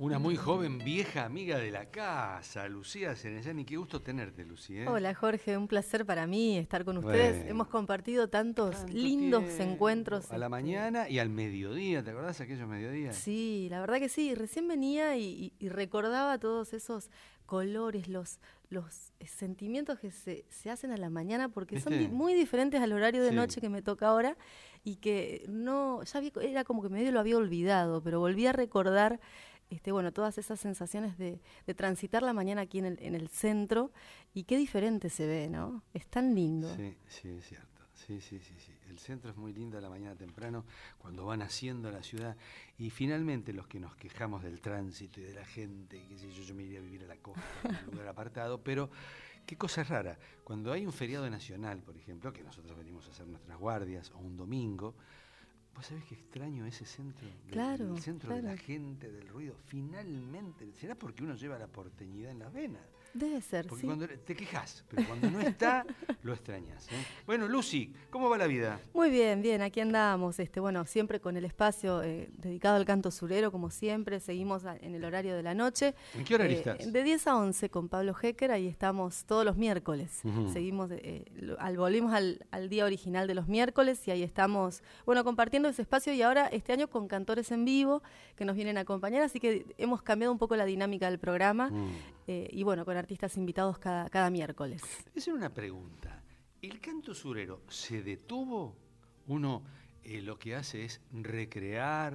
Una muy joven, vieja amiga de la casa, Lucía Cerezani. Qué gusto tenerte, Lucía. Hola Jorge, un placer para mí estar con ustedes. Bueno, Hemos compartido tantos tanto lindos tiempo. encuentros. A la mañana y al mediodía, ¿te acordás aquellos mediodías? Sí, la verdad que sí. Recién venía y recordaba todos esos colores, los sentimientos que se hacen a la mañana, porque ¿Viste? son muy diferentes al horario de Sí. noche que me toca ahora y que no, era como que medio lo había olvidado, pero volví a recordar bueno, todas esas sensaciones de transitar la mañana aquí en el centro, y qué diferente se ve, ¿no? Es tan lindo. Sí, sí, es cierto. Sí. El centro es muy lindo a la mañana temprano, cuando van haciendo la ciudad. Y finalmente los que nos quejamos del tránsito y de la gente, qué sé yo me iría a vivir a la costa, en un lugar apartado, pero qué cosa rara. Cuando hay un feriado nacional, por ejemplo, que nosotros venimos a hacer nuestras guardias, o un domingo, ¿vos sabés qué extraño ese centro? Claro, El centro claro. de la gente, del ruido. Finalmente, ¿será porque uno lleva la porteñidad en las venas? Debe ser, Porque sí. cuando te quejas, pero cuando no está, lo extrañas, ¿eh? Bueno, Lucy, ¿cómo va la vida? Muy bien, bien, aquí andamos, bueno, siempre con el espacio dedicado al canto surero, como siempre, seguimos en el horario de la noche. ¿En qué horario estás? De 10 a 11 con Pablo Hecker, ahí estamos todos los miércoles. Seguimos, volvimos al día original de los miércoles y ahí estamos, bueno, compartiendo ese espacio, y ahora este año con cantores en vivo que nos vienen a acompañar, así que hemos cambiado un poco la dinámica del programa y bueno, con artistas invitados cada miércoles. Esa es una pregunta. ¿El canto surero se detuvo? Uno lo que hace es recrear,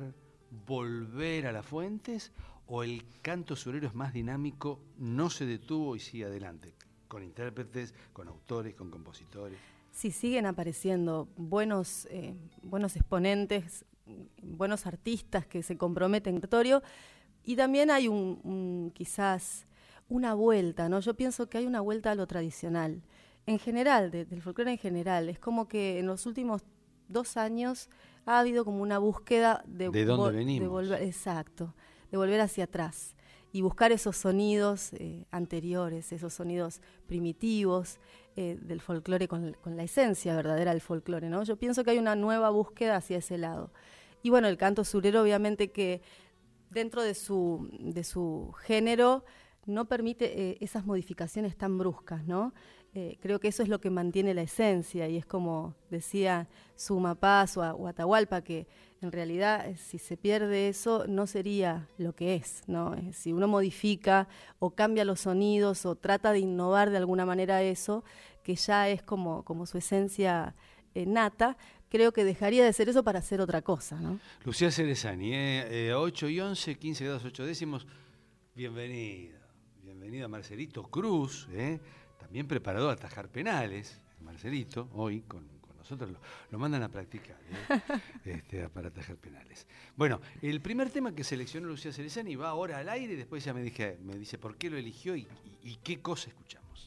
volver a las fuentes, o el canto surero es más dinámico, no se detuvo y sigue adelante, con intérpretes, con autores, con compositores. Sí, siguen apareciendo buenos exponentes, buenos artistas que se comprometen en el repertorio, y también hay quizás una vuelta, ¿no? Yo pienso que hay una vuelta a lo tradicional. En general, del folclore en general, es como que en los últimos 2 años ha habido como una búsqueda de dónde venimos. De volver, exacto, de volver hacia atrás y buscar esos sonidos anteriores, esos sonidos primitivos del folclore con la esencia verdadera del folclore, ¿no? Yo pienso que hay una nueva búsqueda hacia ese lado. Y bueno, el canto surero obviamente que dentro de su género no permite esas modificaciones tan bruscas, ¿no? Creo que eso es lo que mantiene la esencia, y es como decía Suma Paz o Atahualpa, que en realidad si se pierde eso no sería lo que es, ¿no? Si uno modifica o cambia los sonidos o trata de innovar de alguna manera eso, que ya es como su esencia nata, creo que dejaría de ser eso para hacer otra cosa, ¿no? Lucía Cerezani, 8 y 11, 15 grados 8 décimos, bienvenida a Marcelito Cruz, también preparado a atajar penales. Marcelito, hoy con nosotros lo mandan a practicar para atajar penales. Bueno, el primer tema que seleccionó Lucía Cerezani va ahora al aire, y después ella me dice por qué lo eligió y qué cosa escuchamos.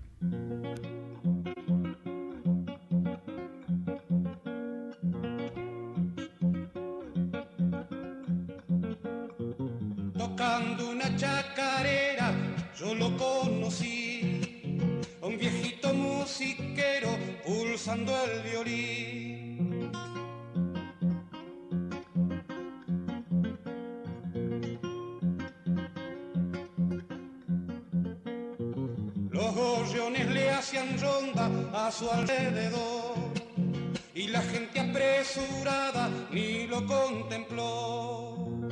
Tocando una chacarera, yo lo conocí, a un viejito musiquero pulsando el violín. Los gorriones le hacían ronda a su alrededor, y la gente apresurada ni lo contempló.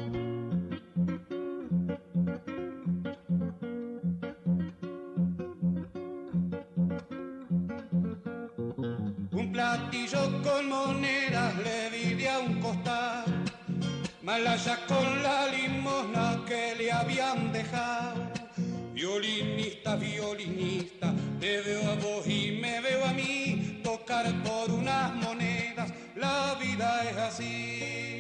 Un platillo con monedas le vi de a un costal, malaya con la limosna que le habían dejado. Violinista, violinista, te veo a vos y me veo a mí, tocar por unas monedas, la vida es así.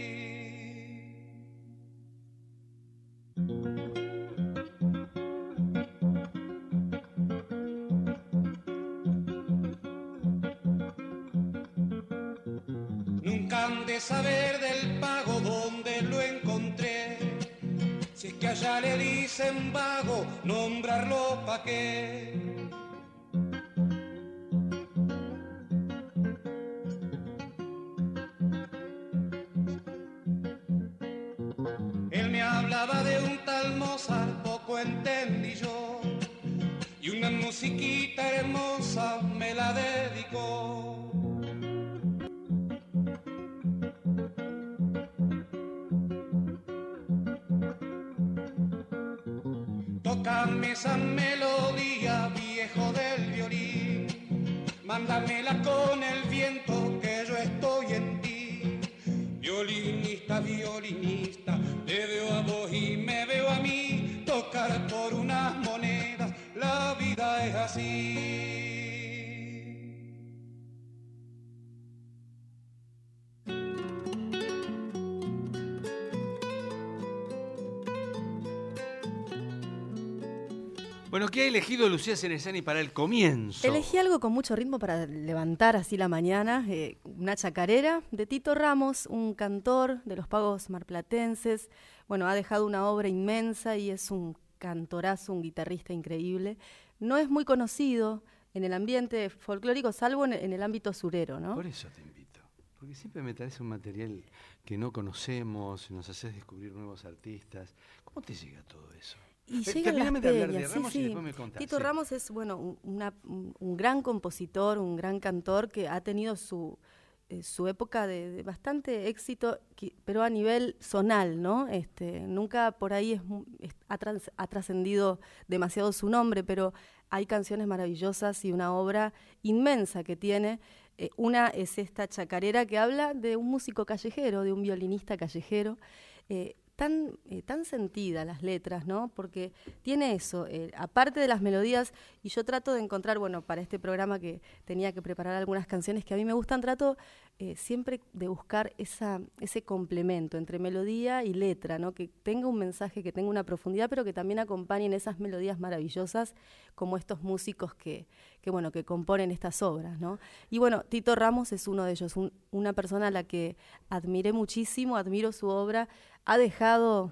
Nunca han de saber del pago donde lo encontré, si es que allá le dicen vago, nombrarlo pa' qué. Él me ha hablaba de un tal Mozart, poco entendí yo, y una musiquita hermosa me la dedicó. Tócame esa melodía, viejo del violín, mándamela con el viento que yo estoy en ti. Violinista, violinista, te veo a vos y me veo a mí, tocar por unas monedas, la vida es así. Bueno, ¿qué ha elegido Lucía Ceresani para el comienzo? Elegí algo con mucho ritmo para levantar así la mañana, una chacarera de Tito Ramos, un cantor de los pagos marplatenses. Bueno, ha dejado una obra inmensa y es un cantorazo, un guitarrista increíble. No es muy conocido en el ambiente folclórico, salvo en el ámbito surero, ¿no? Por eso te invito, porque siempre me traes un material que no conocemos, nos haces descubrir nuevos artistas. ¿Cómo te llega todo eso? Y llegan las de hablar de peñas, Ramos sí, y sí. después me contás. Tito Sí. Ramos es un gran compositor, un gran cantor que ha tenido su época de bastante éxito, pero a nivel zonal, ¿no? Nunca por ahí ha trascendido demasiado su nombre, pero hay canciones maravillosas y una obra inmensa que tiene. Una es esta chacarera que habla de un músico callejero, de un violinista callejero, tan sentida las letras, ¿no? Porque tiene eso, aparte de las melodías, y yo trato de encontrar, bueno, para este programa que tenía que preparar algunas canciones que a mí me gustan, trato siempre de buscar ese complemento entre melodía y letra, ¿no? Que tenga un mensaje, que tenga una profundidad, pero que también acompañen esas melodías maravillosas como estos músicos que componen estas obras, ¿no? Y bueno, Tito Ramos es uno de ellos, una persona a la que admiré muchísimo, admiro su obra, ha dejado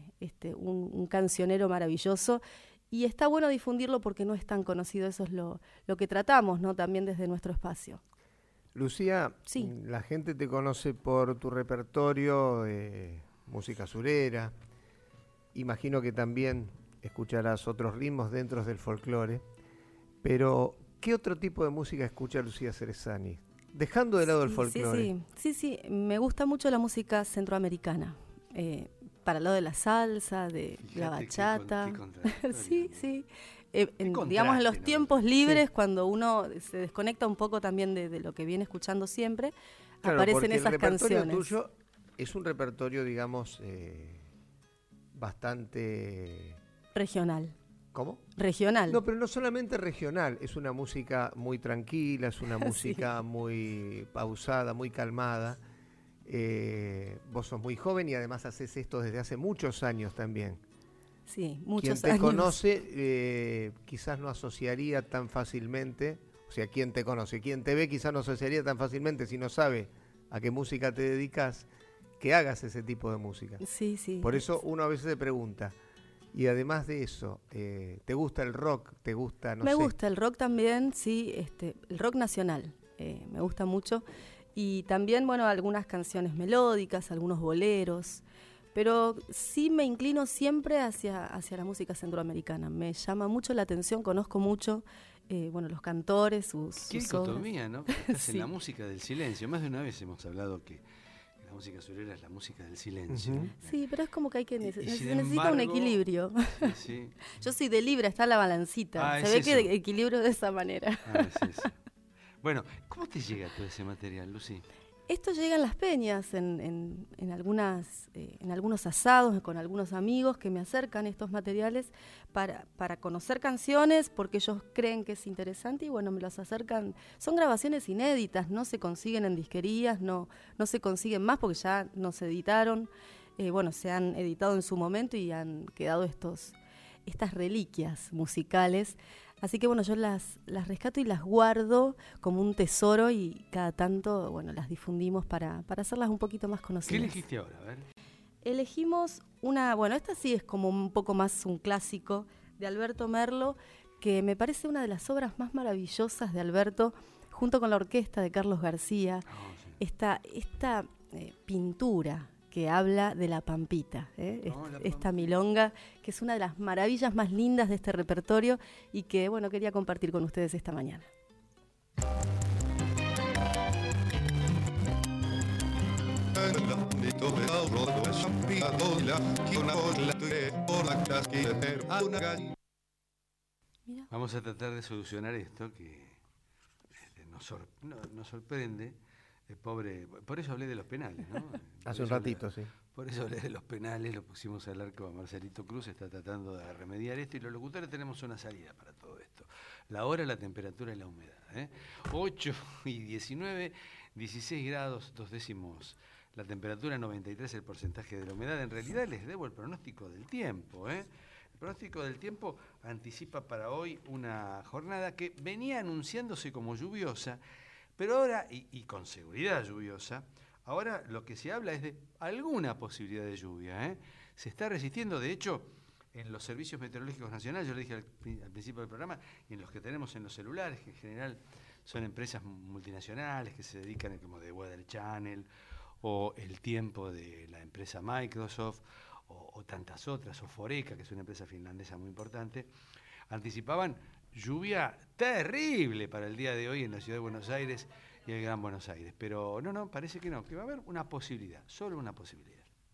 un cancionero maravilloso y está bueno difundirlo porque no es tan conocido, eso es lo que tratamos, ¿no? También desde nuestro espacio. Lucía, Sí. La gente te conoce por tu repertorio de música surera, imagino que también escucharás otros ritmos dentro del folclore, pero ¿qué otro tipo de música escucha Lucía Ceresani? Dejando de lado el folclore. Sí, me gusta mucho la música centroamericana. Para el lado de la salsa, de la bachata. Sí. Digamos, en los tiempos libres, cuando uno se desconecta un poco también de lo que viene escuchando siempre, claro, aparecen esas canciones. El repertorio tuyo es un repertorio, digamos, bastante... regional. ¿Cómo? Regional. No, pero no solamente regional, es una música muy tranquila, es una música muy pausada, muy calmada. Vos sos muy joven y además haces esto desde hace muchos años también. Sí, muchos años. Quien te conoce quizás no asociaría tan fácilmente, o sea, quien te conoce, quien te ve quizás no asociaría tan fácilmente si no sabe a qué música te dedicas, que hagas ese tipo de música. Sí. Por eso uno a veces se pregunta, y además de eso, ¿te gusta el rock? ¿Te gusta, Me gusta el rock también, sí, el rock nacional, me gusta mucho. Y también, bueno, algunas canciones melódicas, algunos boleros, pero sí me inclino siempre hacia la música centroamericana. Me llama mucho la atención, conozco mucho, los cantores, sus Qué dicotomía, ¿no? Estás Sí. en la música del silencio. Más de una vez hemos hablado que la música surera es la música del silencio. Uh-huh. Sí, pero es como que hay que sin necesita embargo, un equilibrio. Sí. Yo soy de Libra, está la balancita. Ah, Se es ve eso. que equilibrio de esa manera. Es eso. Bueno, ¿cómo te llega todo ese material, Lucy? Esto llega en las peñas, en algunos asados con algunos amigos que me acercan estos materiales para conocer canciones porque ellos creen que es interesante y bueno, me los acercan. Son grabaciones inéditas, no se consiguen en disquerías, no se consiguen más porque ya no se editaron. Se han editado en su momento y han quedado estas reliquias musicales. Así que bueno, yo las rescato y las guardo como un tesoro y cada tanto, bueno, las difundimos para hacerlas un poquito más conocidas. ¿Qué elegiste ahora? A ver. Elegimos esta sí es como un poco más un clásico de Alberto Merlo, que me parece una de las obras más maravillosas de Alberto, junto con la orquesta de Carlos García. Oh, sí. Esta pintura que habla de La Pampita, esta milonga, que es una de las maravillas más lindas de este repertorio y que, bueno, quería compartir con ustedes esta mañana. Vamos a tratar de solucionar esto que nos sorprende. El pobre, por eso hablé de los penales, ¿no? Hace un ratito, sí. Por eso hablé de los penales, lo pusimos al arco. Marcelito Cruz está tratando de remediar esto y los locutores tenemos una salida para todo esto. La hora, la temperatura y la humedad. 8 y 19, 16 grados, 2 décimos. La temperatura 93, el porcentaje de la humedad. En realidad les debo el pronóstico del tiempo. El pronóstico del tiempo anticipa para hoy una jornada que venía anunciándose como lluviosa, pero ahora, y con seguridad lluviosa, ahora lo que se habla es de alguna posibilidad de lluvia. Se está resistiendo, de hecho, en los servicios meteorológicos nacionales, yo le dije al principio del programa, y en los que tenemos en los celulares, que en general son empresas multinacionales que se dedican como de Weather Channel, o El Tiempo de la empresa Microsoft, o tantas otras, o Foreca, que es una empresa finlandesa muy importante, anticipaban lluvia terrible para el día de hoy en la ciudad de Buenos Aires y el Gran Buenos Aires. Pero no, parece que no, que va a haber una posibilidad, solo una posibilidad.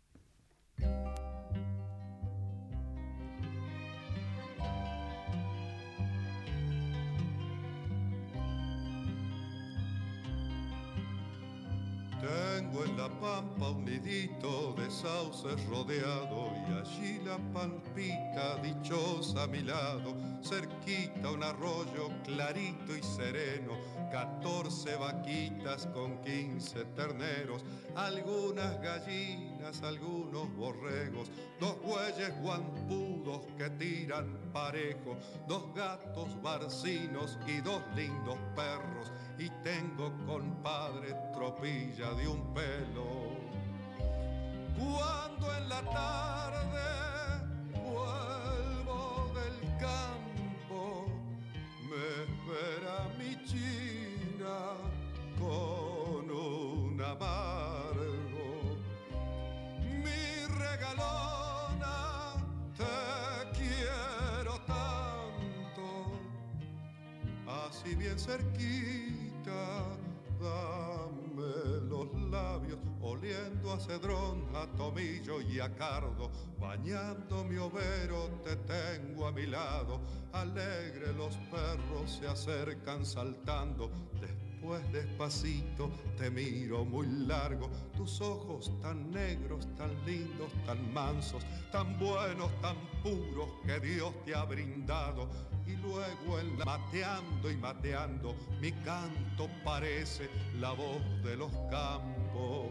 Tengo en la pampa un nidito de sauces rodeado y allí la pampita dichosa a mi lado, cerquita un arroyo clarito y sereno, 14 vaquitas con 15 terneros, algunas gallinas, algunos borregos, 2 bueyes guampudos que tiran parejo, 2 gatos barcinos y 2 lindos perros, y tengo compadre tropilla de un pelo. Cuando en la tarde vuelvo del campo, me espera mi china con un amargo. Mi regalona, te quiero tanto, así bien cerquita, dame los labios, oliendo a cedrón, a tomillo y a cardo, bañando mi overo, te tengo a mi lado, alegre los perros se acercan saltando, después despacito te miro muy largo, tus ojos tan negros, tan lindos, tan mansos, tan buenos, tan puros que Dios te ha brindado, y luego en la mateando y mateando, mi canto parece la voz de los campos.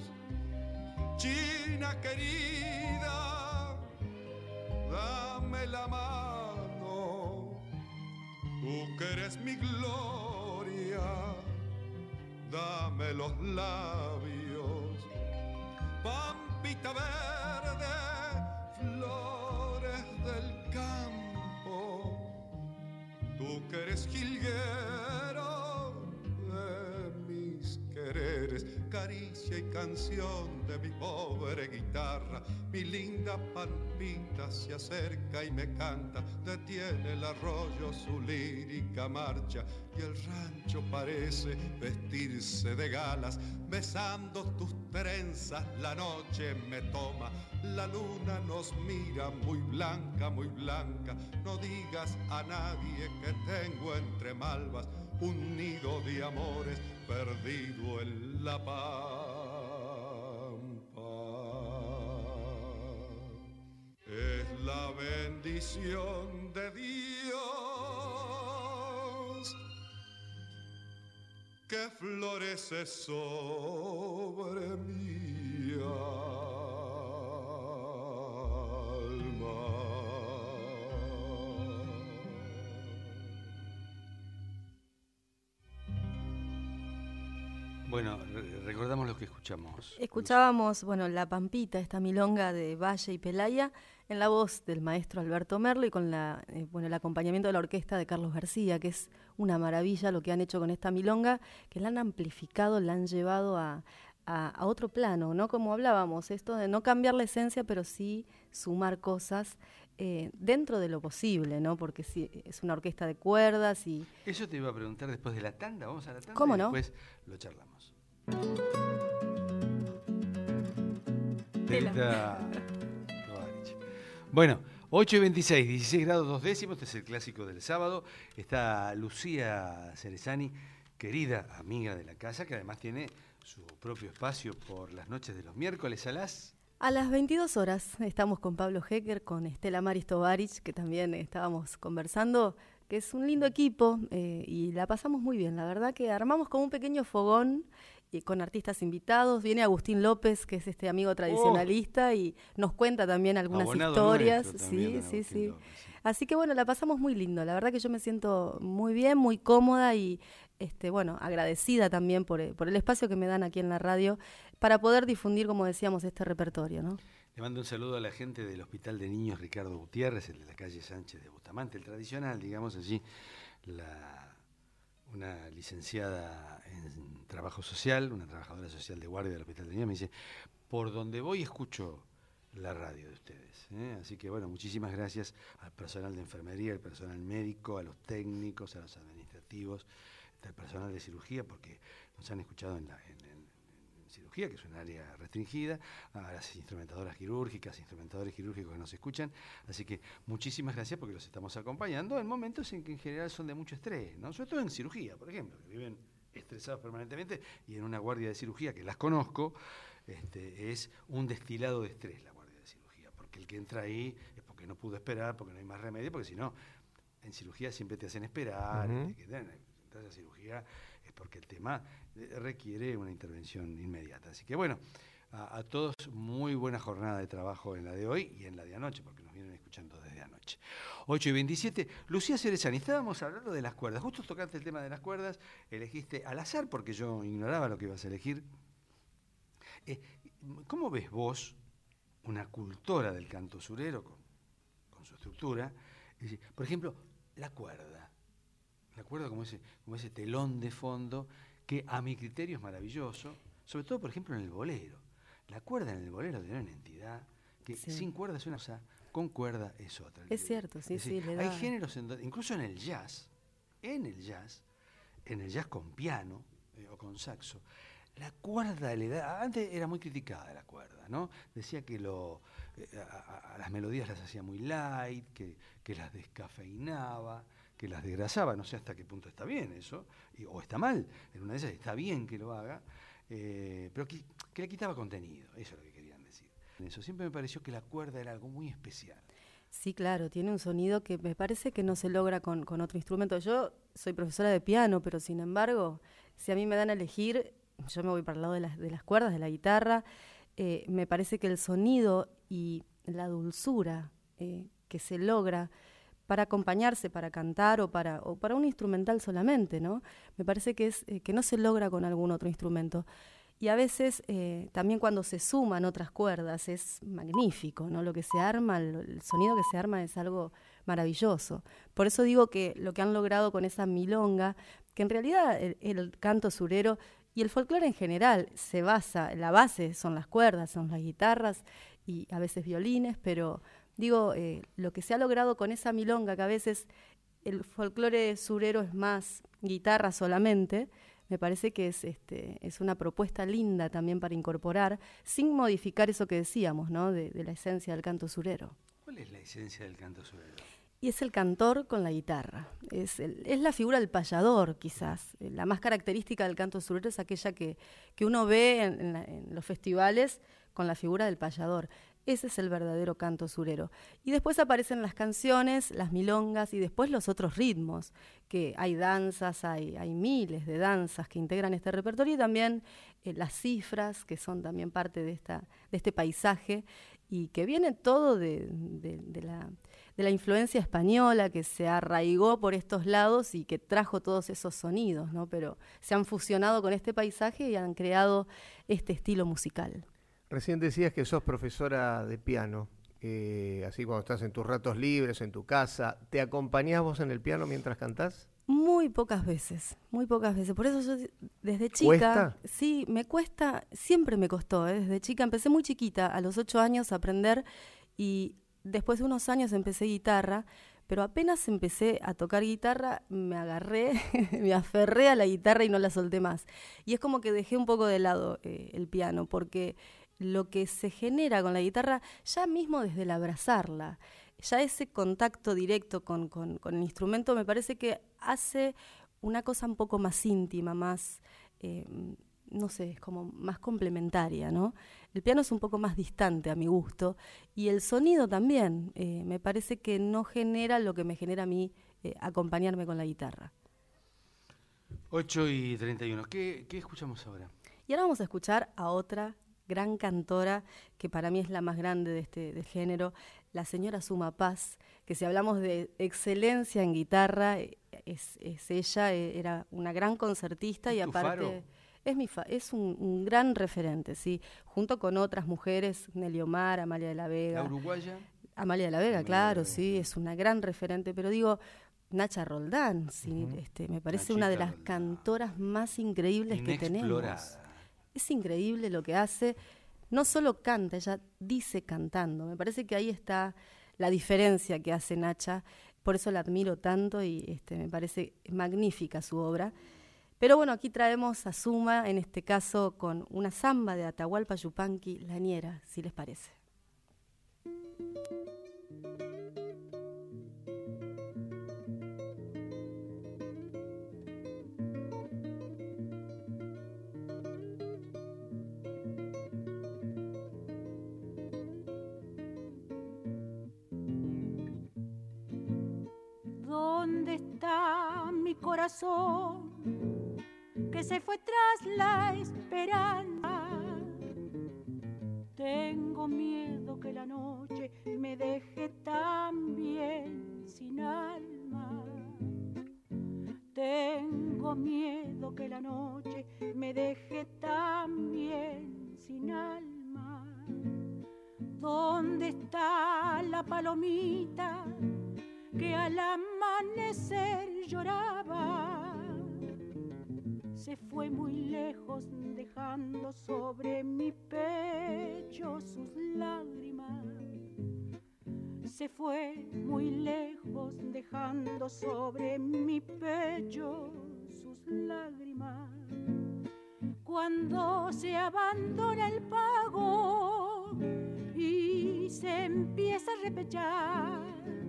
China querida, dame la mano, tú que eres mi gloria, dame los labios. Pampita verde, flores del campo, tú que eres jilguero de mis quereres, caricia y canción de mi pobre guitarra, mi linda pampita se acerca y me canta, detiene el arroyo su lírica marcha, y el rancho parece vestirse de galas, besando tus trenzas la noche me toma, la luna nos mira muy blanca, no digas a nadie que tengo entre malvas un nido de amores perdido en la pampa. Es la bendición de Dios que florece sobre mi alma. Bueno, recordamos lo que escuchamos. Escuchábamos, La Pampita, esta milonga de Valle y Pelaya, en la voz del maestro Alberto Merlo y con el acompañamiento de la orquesta de Carlos García, que es una maravilla lo que han hecho con esta milonga, que la han amplificado, la han llevado a a otro plano, ¿no? Como hablábamos, esto de no cambiar la esencia, pero sí sumar cosas dentro de lo posible, ¿no? Porque sí, es una orquesta de cuerdas y... Eso te iba a preguntar después de la tanda. Vamos a la tanda. ¿Cómo y no? después lo charlamos. Tela. Telita Tovarich. Bueno, 8:26, 16 grados 2 décimos, este es el clásico del sábado. Está Lucía Cerezani, querida amiga de la casa, que además tiene su propio espacio por las noches de los miércoles A las 22 horas estamos con Pablo Hecker, con Estela Maris Tovarich, que también estábamos conversando, que es un lindo equipo y la pasamos muy bien. La verdad que armamos como un pequeño fogón con artistas invitados. Viene Agustín López, que es este amigo tradicionalista y nos cuenta también algunas Abonado historias. nuestro Sí, también, sí, Agustín sí. López, sí. Así que bueno, la pasamos muy lindo. La verdad que yo me siento muy bien, muy cómoda y bueno, agradecida también por el espacio que me dan aquí en la radio para poder difundir, como decíamos, este repertorio, ¿no? Le mando un saludo a la gente del Hospital de Niños Ricardo Gutiérrez, el de la calle Sánchez de Bustamante, el tradicional, digamos allí, una licenciada en trabajo social, una trabajadora social de guardia del Hospital de Niños, me dice, por donde voy escucho la radio de ustedes. Así que bueno, muchísimas gracias al personal de enfermería, al personal médico, a los técnicos, a los administrativos, al personal de cirugía, porque nos han escuchado en cirugía, que es un área restringida, a las instrumentadoras quirúrgicas, instrumentadores quirúrgicos que nos escuchan. Así que muchísimas gracias porque los estamos acompañando en momentos en que en general son de mucho estrés, ¿no? Sobre todo en cirugía, por ejemplo, que viven estresados permanentemente y en una guardia de cirugía, que las conozco, es un destilado de estrés la guardia de cirugía, porque el que entra ahí es porque no pudo esperar, porque no hay más remedio, porque si no, en cirugía siempre te hacen esperar, entras a cirugía es porque el tema requiere una intervención inmediata. Así que bueno, a todos muy buena jornada de trabajo en la de hoy y en la de anoche, porque nos vienen escuchando desde anoche. 8:27, Lucía Cerezani, estábamos hablando de las cuerdas, justo tocaste el tema de las cuerdas, elegiste al azar porque yo ignoraba lo que ibas a elegir. ¿Cómo ves vos, una cultora del canto surero con su estructura, por ejemplo, la cuerda como ese telón de fondo que a mi criterio es maravilloso, sobre todo por ejemplo en el bolero? La cuerda en el bolero tiene una entidad que sin cuerda es una cosa, con cuerda es otra. Es cierto, sí, decir, sí. hay géneros, incluso en el jazz con piano o con saxo, la cuerda le da, antes era muy criticada la cuerda, ¿no? Decía que a las melodías las hacía muy light, que las descafeinaba, que las desgrasaba, no sé hasta qué punto está bien eso, o está mal, en una de esas está bien que lo haga, pero que le quitaba contenido, eso es lo que querían decir. Eso siempre me pareció que la cuerda era algo muy especial. Sí, claro, tiene un sonido que me parece que no se logra con otro instrumento. Yo soy profesora de piano, pero sin embargo, si a mí me dan a elegir, yo me voy para el lado de las cuerdas, de la guitarra. Me parece que el sonido y la dulzura que se logra para acompañarse, para cantar o para un instrumental solamente, ¿no? Me parece que no se logra con algún otro instrumento. Y a veces también cuando se suman otras cuerdas es magnífico, ¿no? Lo que se arma, el sonido que se arma es algo maravilloso. Por eso digo que lo que han logrado con esa milonga, que en realidad el canto surero y el folclore en general la base son las cuerdas, son las guitarras y a veces violines, pero digo, lo que se ha logrado con esa milonga, que a veces el folclore surero es más guitarra solamente, me parece que es una propuesta linda también para incorporar, sin modificar eso que decíamos, ¿no? De la esencia del canto surero. ¿Cuál es la esencia del canto surero? Y es el cantor con la guitarra. Es la figura del payador, quizás. La más característica del canto surero es aquella que uno ve en los festivales con la figura del payador. Ese es el verdadero canto surero. Y después aparecen las canciones, las milongas y después los otros ritmos, que hay danzas, hay miles de danzas que integran este repertorio y también las cifras, que son también parte de este paisaje y que viene todo de la influencia española que se arraigó por estos lados y que trajo todos esos sonidos, ¿no? Pero se han fusionado con este paisaje y han creado este estilo musical. Recién decías que sos profesora de piano, así cuando estás en tus ratos libres, en tu casa, ¿te acompañás vos en el piano mientras cantás? Muy pocas veces, muy pocas veces. Por eso yo desde chica, ¿Cuesta? sí, me cuesta, siempre me costó, ¿eh? Desde chica, empecé muy chiquita, a los 8 años a aprender y después de unos años empecé guitarra, pero apenas empecé a tocar guitarra, me agarré, me aferré a la guitarra y no la solté más. Y es como que dejé un poco de lado el piano, porque lo que se genera con la guitarra, ya mismo desde el abrazarla, ya ese contacto directo con el instrumento me parece que hace una cosa un poco más íntima, más, no sé, es como más complementaria, ¿no? El piano es un poco más distante a mi gusto y el sonido también, me parece que no genera lo que me genera a mí acompañarme con la guitarra. 8:31. ¿Qué escuchamos ahora? Y ahora vamos a escuchar a otra gran cantora que para mí es la más grande de este género, la señora Suma Paz, que si hablamos de excelencia en guitarra, es ella, era una gran concertista y ¿Es tu aparte faro? es un gran referente, sí, junto con otras mujeres, Nelly Omar, Amalia de la Vega. ¿La uruguaya? Amalia de la Vega, Amalia de claro, la Vega. sí, es una gran referente, pero digo, Nacha Roldán, sí, me parece una de Nachita las Roldán. cantoras más increíbles que tenemos. Inexplorada. Es increíble lo que hace, no solo canta, ella dice cantando, me parece que ahí está la diferencia que hace Nacha, por eso la admiro tanto y me parece magnífica su obra. Pero bueno, aquí traemos a Suma, en este caso con una samba de Atahualpa Yupanqui, La Ñera, si les parece. ¿Dónde está mi corazón que se fue tras la esperanza? Tengo miedo que la noche me deje también sin alma. Tengo miedo que la noche me deje también sin alma. ¿Dónde está la palomita que al amanecer lloraba? Se fue muy lejos dejando sobre mi pecho sus lágrimas. Se fue muy lejos dejando sobre mi pecho sus lágrimas. Cuando se abandona el pago y se empieza a repechar,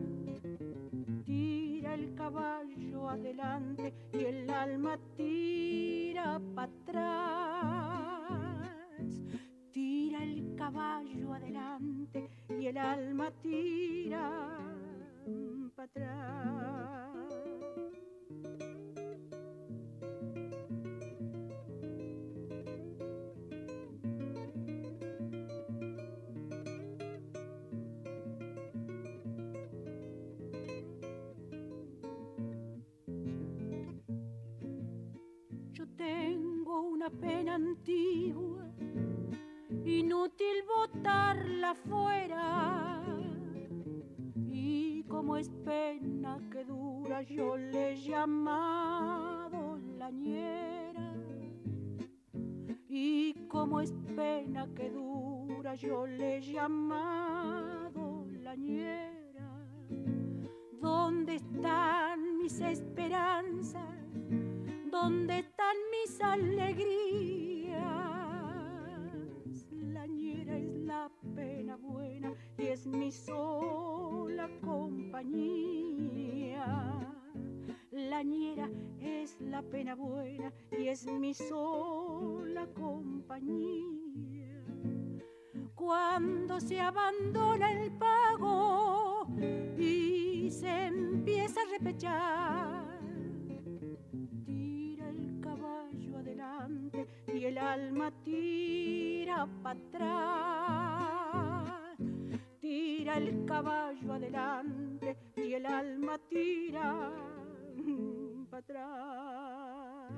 tira el caballo adelante y el alma tira para atrás. Tira el caballo adelante y el alma tira para atrás. Tengo una pena antigua, inútil botarla fuera, y como es pena que dura yo le he llamado la ñera. Y como es pena que dura yo le he llamado la ñera. ¿Dónde están mis esperanzas? ¿Dónde están mis alegrías? La ñera es la pena buena y es mi sola compañía. La ñera es la pena buena y es mi sola compañía. Cuando se abandona el pago y se empieza a repechar, y el alma tira para atrás. Tira el caballo adelante y el alma tira para atrás.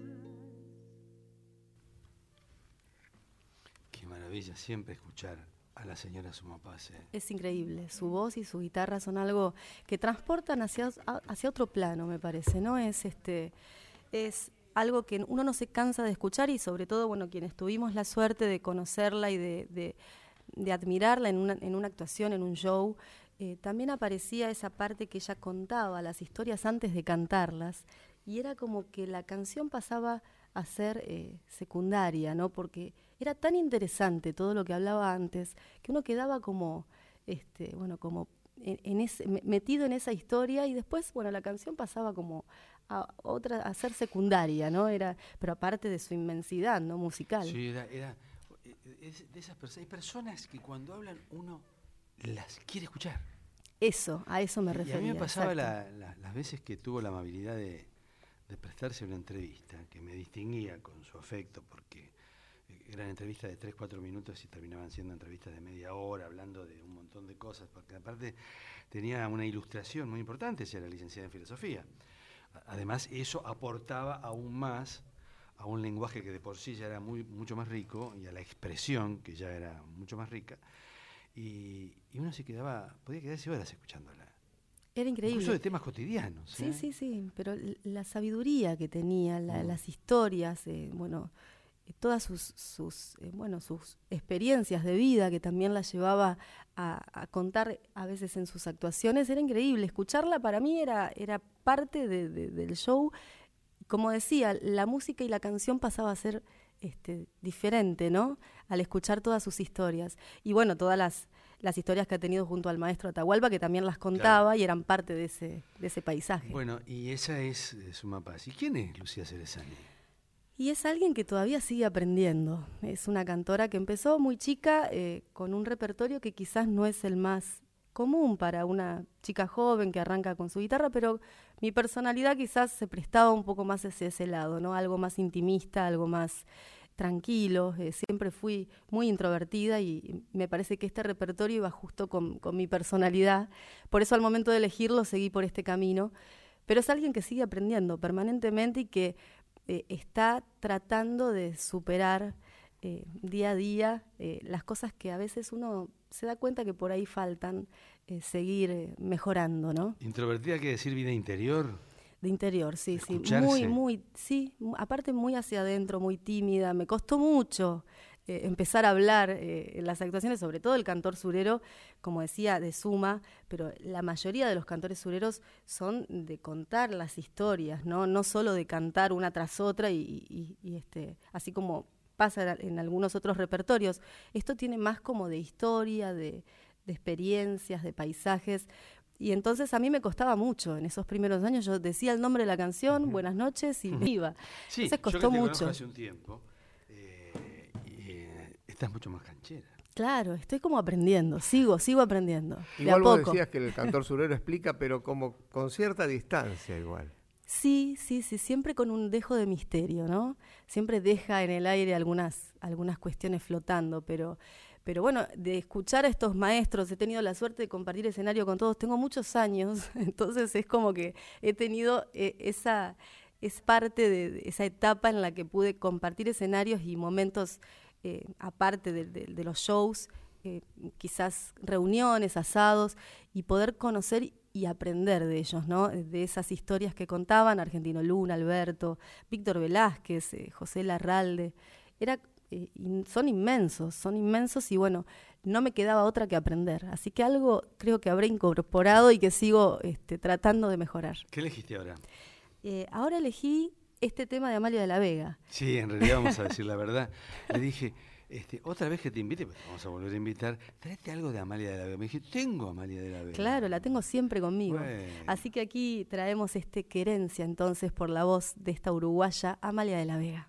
Qué maravilla siempre escuchar a la señora Sumapaz. Es increíble, su voz y su guitarra son algo que transportan hacia otro plano, me parece, ¿no? Es algo que uno no se cansa de escuchar y sobre todo, bueno, quienes tuvimos la suerte de conocerla y de admirarla en una actuación, en un show, también aparecía esa parte que ella contaba, las historias antes de cantarlas, y era como que la canción pasaba a ser secundaria, ¿no? Porque era tan interesante todo lo que hablaba antes, que uno quedaba como, como metido en esa historia, y después, bueno, la canción pasaba como a ser secundaria, ¿no? Pero aparte de su inmensidad, ¿no? Musical. Sí, es de esas personas. Hay personas que cuando hablan uno las quiere escuchar. A eso me refería. Y a mí me pasaba las veces que tuvo la amabilidad de prestarse una entrevista, que me distinguía con su afecto, porque eran entrevistas de 3-4 minutos y terminaban siendo entrevistas de media hora, hablando de un montón de cosas, porque aparte tenía una ilustración muy importante, era licenciada en filosofía. Además, eso aportaba aún más a un lenguaje que de por sí ya era mucho más rico, y a la expresión, que ya era mucho más rica, y uno podía quedarse horas escuchándola. Era increíble. Incluso de temas cotidianos. Sí, pero la sabiduría que tenía, las historias, todas sus experiencias de vida, que también las llevaba a contar a veces en sus actuaciones, era increíble. Escucharla para mí era parte del show. Como decía, la música y la canción pasaba a ser diferente, ¿no? Al escuchar todas sus historias. Y bueno, todas las historias que ha tenido junto al maestro Atahualpa, que también las contaba, claro, y eran parte de ese paisaje. Bueno, y esa es Sumapaz. ¿Y quién es Lucía Cerezani? Y es alguien que todavía sigue aprendiendo. Es una cantora que empezó muy chica, con un repertorio que quizás no es el más común para una chica joven que arranca con su guitarra, pero mi personalidad quizás se prestaba un poco más hacia ese lado, ¿no? Algo más intimista, algo más tranquilo. Siempre fui muy introvertida y me parece que este repertorio iba justo con mi personalidad. Por eso al momento de elegirlo seguí por este camino. Pero es alguien que sigue aprendiendo permanentemente y que está tratando de superar día a día las cosas que a veces uno se da cuenta que por ahí faltan, seguir mejorando, ¿no? ¿Introvertida quiere decir vida interior? De interior, sí, ¿escucharse? Aparte muy hacia adentro, muy tímida. Me costó mucho empezar a hablar en las actuaciones, sobre todo el cantor surero, como decía, de Suma, pero la mayoría de los cantores sureros son de contar las historias, no solo de cantar una tras otra y así como pasa en algunos otros repertorios. Esto tiene más como de historia, de experiencias, de paisajes. Y entonces a mí me costaba mucho en esos primeros años. Yo decía el nombre de la canción, buenas noches, y me iba. Sí, entonces costó yo que te mucho. conozco hace un tiempo, estás mucho más canchera. Claro, estoy como aprendiendo, sigo aprendiendo. Igual vos decías que el cantor surero explica, pero como con cierta distancia igual. Sí, siempre con un dejo de misterio, ¿no? Siempre deja en el aire algunas cuestiones flotando, pero bueno, de escuchar a estos maestros, he tenido la suerte de compartir escenario con todos, tengo muchos años, entonces es como que he tenido es parte de esa etapa en la que pude compartir escenarios y momentos aparte de los shows, quizás reuniones, asados, y poder conocer y aprender de ellos, ¿no? De esas historias que contaban Argentino Luna, Alberto, Víctor Velázquez, José Larralde. Son inmensos y bueno, no me quedaba otra que aprender. Así que algo creo que habré incorporado y que sigo tratando de mejorar. ¿Qué elegiste ahora? Ahora elegí este tema de Amalia de la Vega. Sí, en realidad vamos a decir la verdad. Le dije, otra vez que te invite, pues vamos a volver a invitar, tráete algo de Amalia de la Vega. Me dije, tengo Amalia de la Vega. Claro, la tengo siempre conmigo. Bueno. Así que aquí traemos querencia entonces por la voz de esta uruguaya, Amalia de la Vega.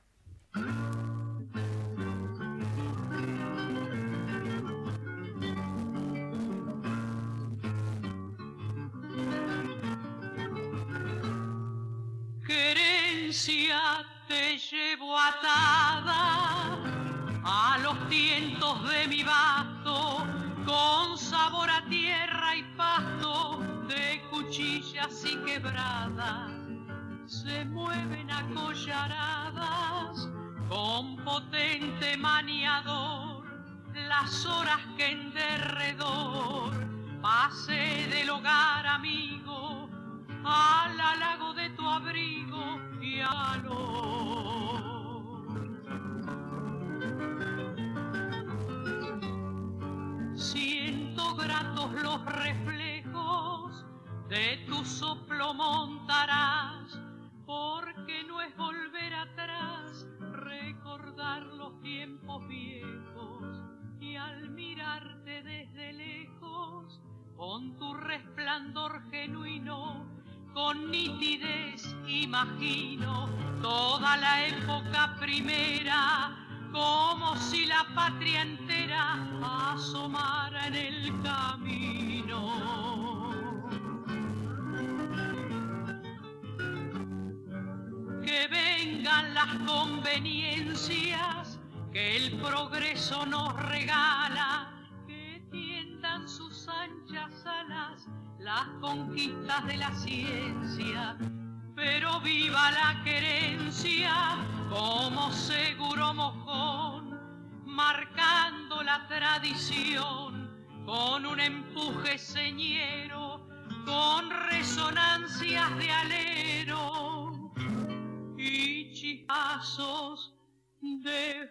Querencia te llevo atada a los tientos de mi basto, con sabor a tierra y pasto, de cuchillas y quebradas, se mueven acollaradas con potente maniador las horas que en derredor pasé del hogar amigo al halago de tu abrigo y calor. Siento gratos los reflejos de tu soplo montarás, porque no es volver atrás, recordar los tiempos viejos, y al mirarte desde lejos, con tu resplandor genuino, con nitidez imagino toda la época primera, como si la patria entera asomara en el camino. Que vengan las conveniencias que el progreso nos regala, que tiendan sus anchas alas las conquistas de la ciencia, pero viva la querencia como seguro mojón, marcando la tradición con un empuje señero, con resonancias de alero y chispazos de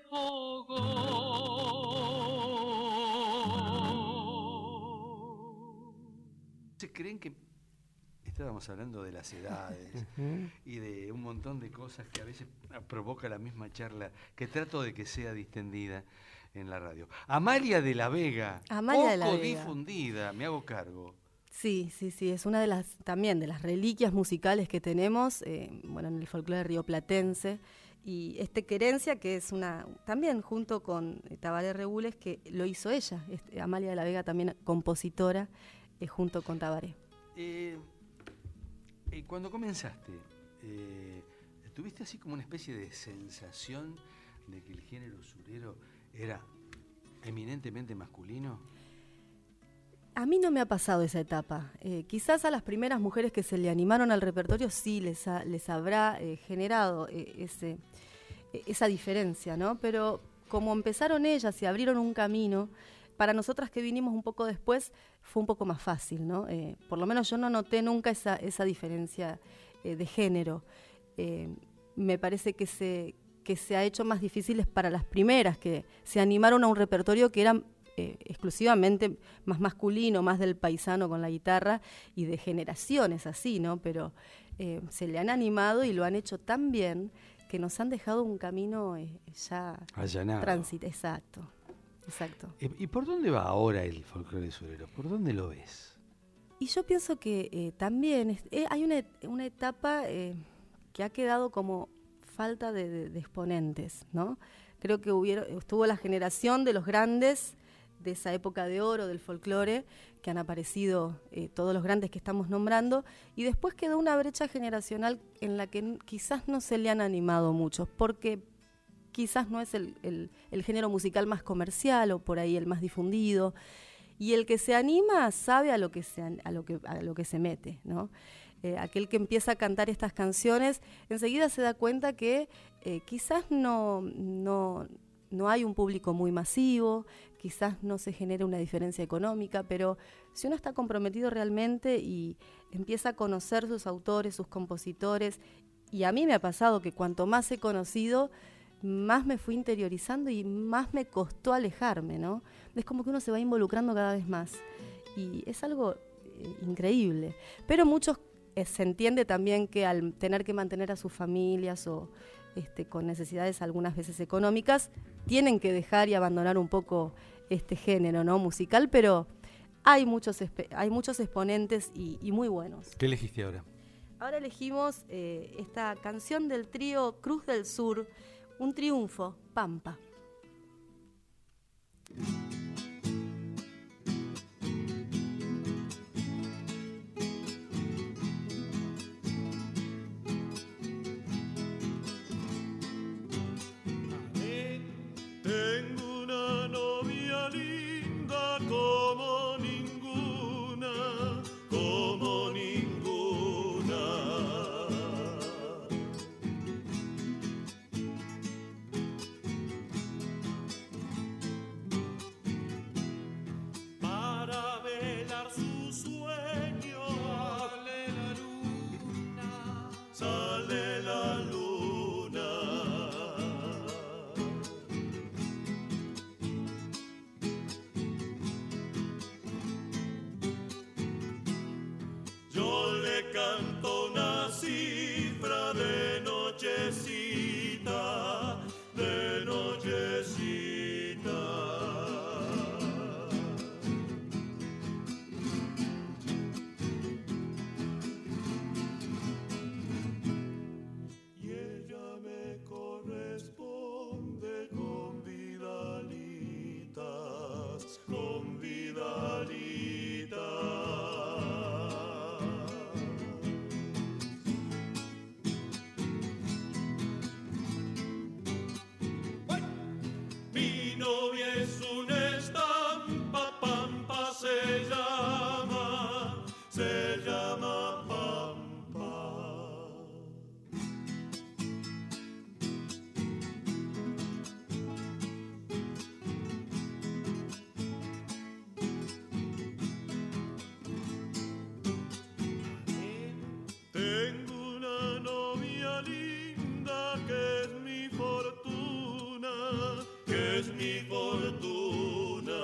fogón. ¿Se creen que estábamos hablando de las edades y de un montón de cosas que a veces provoca la misma charla, que trato de que sea distendida en la radio? Amalia de la Vega, poco difundida, me hago cargo. Sí, es una de las, también de las reliquias musicales que tenemos, en el folclore rioplatense, y Querencia, que es una, también junto con Tabaré Regules, que lo hizo ella, Amalia de la Vega también compositora, junto con Tabaré. Cuando comenzaste, ¿tuviste así como una especie de sensación de que el género surero era eminentemente masculino? A mí no me ha pasado esa etapa. Quizás a las primeras mujeres que se le animaron al repertorio sí les habrá generado esa diferencia, ¿no? Pero como empezaron ellas y abrieron un camino, para nosotras que vinimos un poco después fue un poco más fácil, ¿no? Por lo menos yo no noté nunca esa diferencia de género. Me parece que se ha hecho más difíciles para las primeras que se animaron a un repertorio que era exclusivamente más masculino, más del paisano con la guitarra y de generaciones así, ¿no? Pero se le han animado y lo han hecho tan bien que nos han dejado un camino ya allanado. Tránsito, exacto. ¿Y por dónde va ahora el folclore surero? ¿Por dónde lo ves? Y yo pienso que también hay una etapa que ha quedado como falta de exponentes, ¿no? Creo que estuvo la generación de los grandes de esa época de oro del folclore, que han aparecido todos los grandes que estamos nombrando, y después quedó una brecha generacional en la que quizás no se le han animado muchos, porque quizás no es el género musical más comercial o por ahí el más difundido, y el que se anima sabe a lo que se mete, ¿no? Aquel que empieza a cantar estas canciones enseguida se da cuenta que quizás no hay un público muy masivo, quizás no se genera una diferencia económica, pero si uno está comprometido realmente y empieza a conocer sus autores, sus compositores, y a mí me ha pasado que cuanto más he conocido, más me fui interiorizando y más me costó alejarme, ¿no? Es como que uno se va involucrando cada vez más y es algo increíble. Pero muchos se entiende también que al tener que mantener a sus familias o con necesidades algunas veces económicas, tienen que dejar y abandonar un poco este género, ¿no? Musical, pero hay muchos exponentes y muy buenos. ¿Qué elegiste ahora? Ahora elegimos esta canción del trío Cruz del Sur, Un Triunfo, Pampa. Tengo una novia linda como ninguna, como ninguna. novia es una estampa, Pampa se llama Pampa. Tengo una novia linda que es mi fortuna, que es mi fortuna.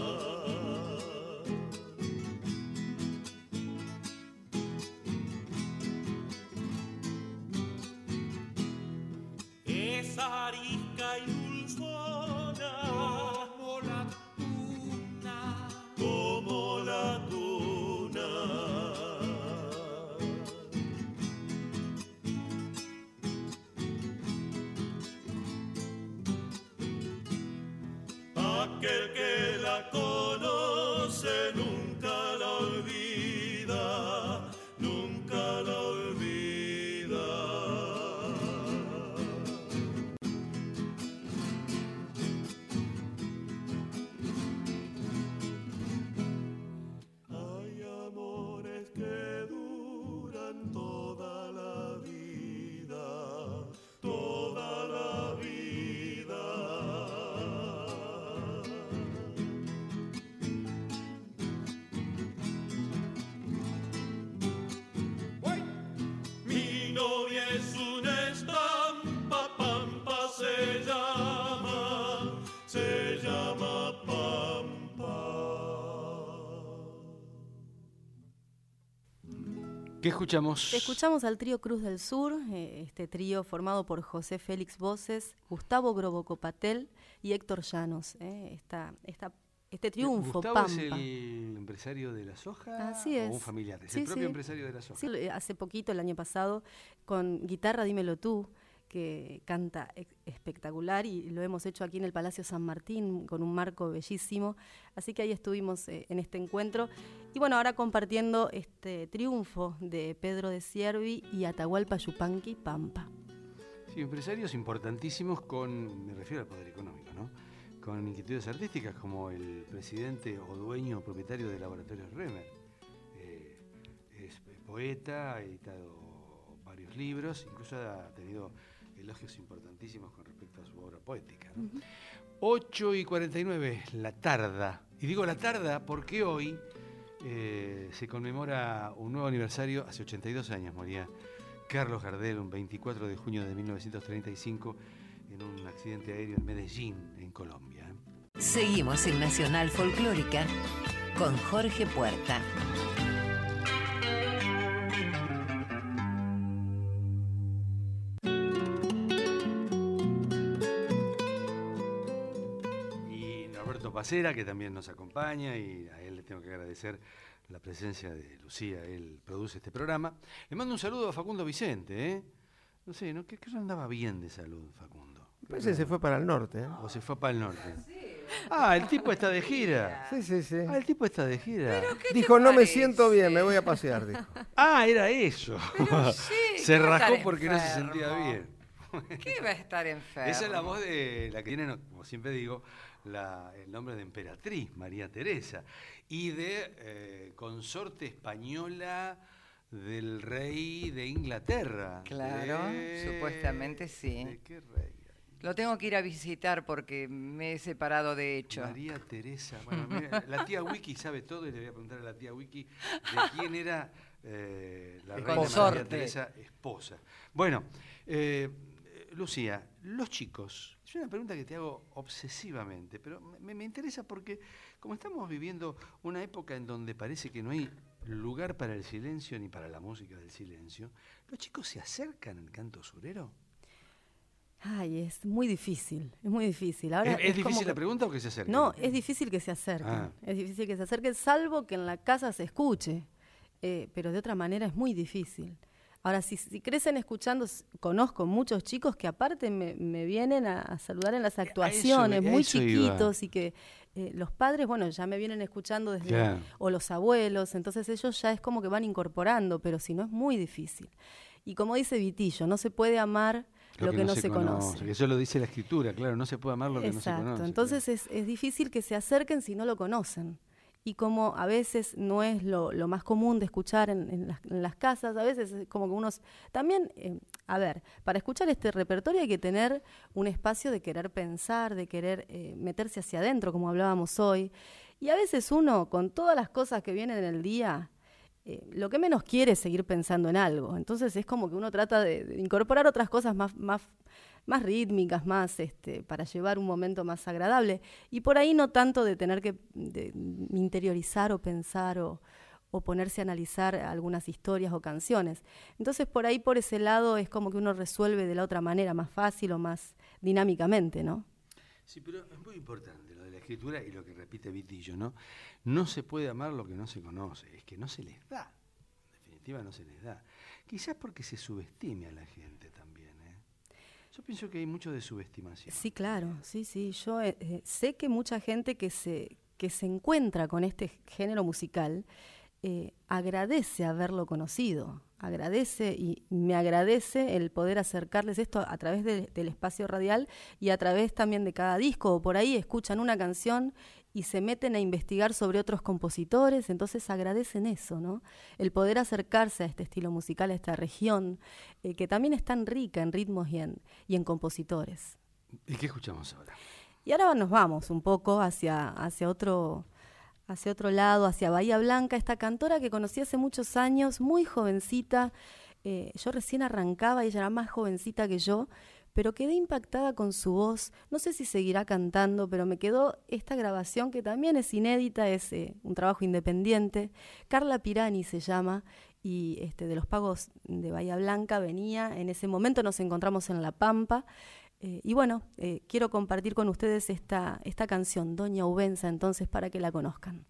Es arisca y dulzona como la tuna, como la tuna. Aquel que la conoce nunca la olvida, nunca la olvida. Hay amores que duran toda la vida, toda la vida. Mi novia es una estampa, Pampa se llama Pampa. ¿Qué escuchamos? Escuchamos al trío Cruz del Sur, este trío formado por José Félix Voces, Gustavo Grobocopatel y Héctor Llanos. Este triunfo, ¿Gustavo Pampa. es el empresario de la soja? Así es. ¿O un familiar? Es Sí, el propio sí. empresario de la soja. Sí, hace poquito, el año pasado, con Guitarra Dímelo Tú, que canta espectacular, y lo hemos hecho aquí en el Palacio San Martín con un marco bellísimo. Así que ahí estuvimos en este encuentro. Y bueno, ahora compartiendo este triunfo de Pedro de Siervi y Atahualpa Yupanqui, Pampa. Sí, empresarios importantísimos me refiero al poder económico, ¿no? Con inquietudes artísticas como el presidente o dueño o propietario de Laboratorios Remer. Es poeta, ha editado varios libros, incluso ha tenido elogios importantísimos con respecto a su obra poética, ¿no? 8:49, la tarda. Y digo la tarda porque hoy se conmemora un nuevo aniversario. Hace 82 años moría Carlos Gardel, un 24 de junio de 1935, en un accidente aéreo en Medellín, en Colombia. Seguimos en Nacional Folclórica con Jorge Puerta. Y Norberto Pacera, que también nos acompaña, y a él le tengo que agradecer la presencia de Lucía. Él produce este programa. Le mando un saludo a Facundo Vicente, ¿eh? No sé, ¿no? ¿Qué no andaba bien de salud, Facundo? Parece que se fue para el norte, ¿eh? ¿O se fue para el norte? Ah, el tipo está de gira. Sí, sí, sí. Ah, el tipo está de gira. Dijo, no me siento bien, me voy a pasear, dijo. Ah, era eso. sí, Se ¿cómo rascó estar porque no se enfermo? sentía bien. ¿Qué va a estar enfermo? Esa es la voz de la que tiene, como siempre digo, el nombre de emperatriz, María Teresa, y de consorte española del rey de Inglaterra. Claro, supuestamente sí. ¿De qué rey? Lo tengo que ir a visitar porque me he separado de hecho. María Teresa. Bueno, mira, la tía Wiki sabe todo y le voy a preguntar a la tía Wiki de quién era la reina consorte. María Teresa, esposa. Bueno, Lucía, los chicos, es una pregunta que te hago obsesivamente, pero me interesa porque como estamos viviendo una época en donde parece que no hay lugar para el silencio ni para la música del silencio, ¿los chicos se acercan al canto surero? Ay, es muy difícil, es muy difícil. Ahora ¿Es como difícil que- la pregunta o que se acerquen? No, es difícil que se acerquen. Ah. Es difícil que se acerquen, salvo que en la casa se escuche. Pero de otra manera es muy difícil. Ahora, si crecen escuchando, conozco muchos chicos que aparte me vienen a saludar en las actuaciones, a muy eso iba. chiquitos, y que los padres, bueno, ya me vienen escuchando desde, Claro. o los abuelos, entonces ellos ya es como que van incorporando, pero si no es muy difícil. Y como dice Vitillo, no se puede amar lo que no se conoce. Que eso lo dice la escritura, claro, no se puede amar lo que no se conoce. Exacto, entonces es difícil que se acerquen si no lo conocen. Y como a veces no es lo más común de escuchar en las casas, a veces es como que unos... También, para escuchar este repertorio hay que tener un espacio de querer pensar, de querer meterse hacia adentro, como hablábamos hoy. Y a veces uno, con todas las cosas que vienen en el día, lo que menos quiere es seguir pensando en algo. Entonces es como que uno trata de incorporar otras cosas más rítmicas, más para llevar un momento más agradable. Y por ahí no tanto de tener que interiorizar o pensar o ponerse a analizar algunas historias o canciones. Entonces por ahí, por ese lado, es como que uno resuelve de la otra manera, más fácil o más dinámicamente, ¿no? Sí, pero es muy importante lo de la escritura y lo que repite Vitillo, ¿no? No se puede amar lo que no se conoce, es que no se les da, en definitiva no se les da. Quizás porque se subestime a la gente también, ¿eh? Yo pienso que hay mucho de subestimación. Sí, claro, sí. Yo sé que mucha gente que se encuentra con este género musical agradece haberlo conocido, agradece y me agradece el poder acercarles esto a través del espacio radial y a través también de cada disco, o por ahí escuchan una canción y se meten a investigar sobre otros compositores, entonces agradecen eso, ¿no? El poder acercarse a este estilo musical, a esta región, que también es tan rica en ritmos y en compositores. ¿Y qué escuchamos ahora? Y ahora nos vamos un poco hacia otro lado, hacia Bahía Blanca, esta cantora que conocí hace muchos años, muy jovencita. Yo recién arrancaba, ella era más jovencita que yo, pero quedé impactada con su voz. No sé si seguirá cantando, pero me quedó esta grabación que también es inédita, es un trabajo independiente. Carla Pirani se llama, y de los Pagos de Bahía Blanca venía. En ese momento nos encontramos en La Pampa. Y bueno, quiero compartir con ustedes esta canción, Doña Ubenza, entonces, para que la conozcan.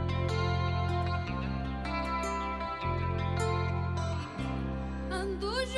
Ando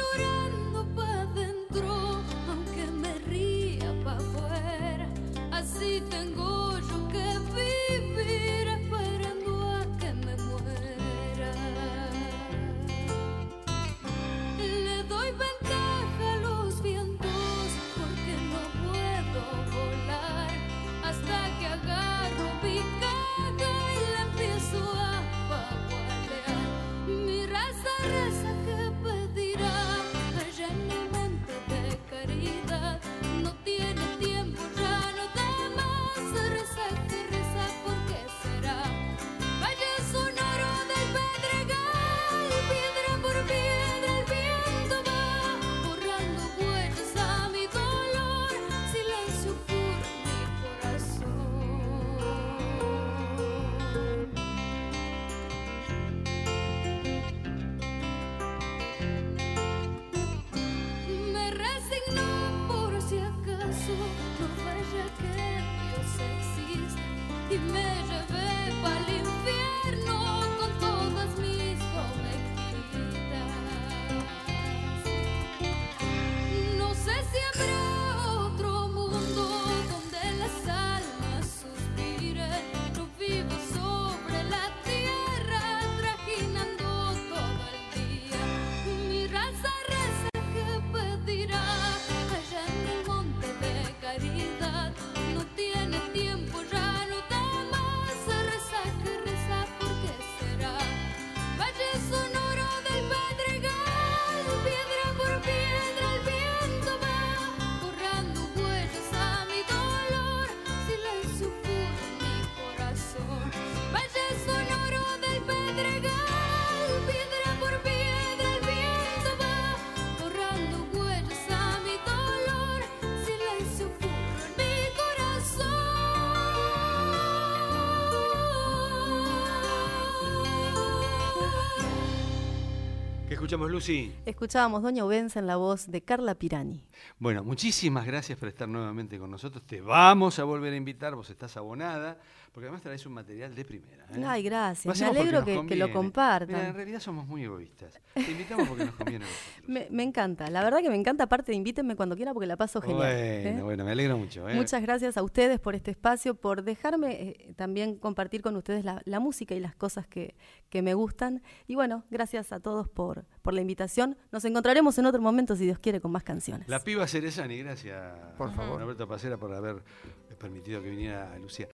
escuchamos, Lucy? Escuchábamos Doña Ubenza en la voz de Carla Pirani. Bueno, muchísimas gracias por estar nuevamente con nosotros. Te vamos a volver a invitar, vos estás abonada, porque además traes un material de primera. Ay, gracias. Lo Me hacemos alegro porque nos que lo conviene. compartan. Mira, en realidad somos muy egoístas. Te invitamos porque nos conviene a nosotros. Me encanta, la verdad que me encanta. Aparte, invítenme cuando quieran porque la paso genial. Bueno, me alegro mucho. Muchas gracias a ustedes por este espacio, por dejarme también compartir con ustedes la música y las cosas que me gustan. Y bueno, gracias a todos por la invitación. Nos encontraremos en otro momento, si Dios quiere, con más canciones. La piba Cerezani, gracias. Por favor. Alberto Pacera por haber permitido que viniera Lucía.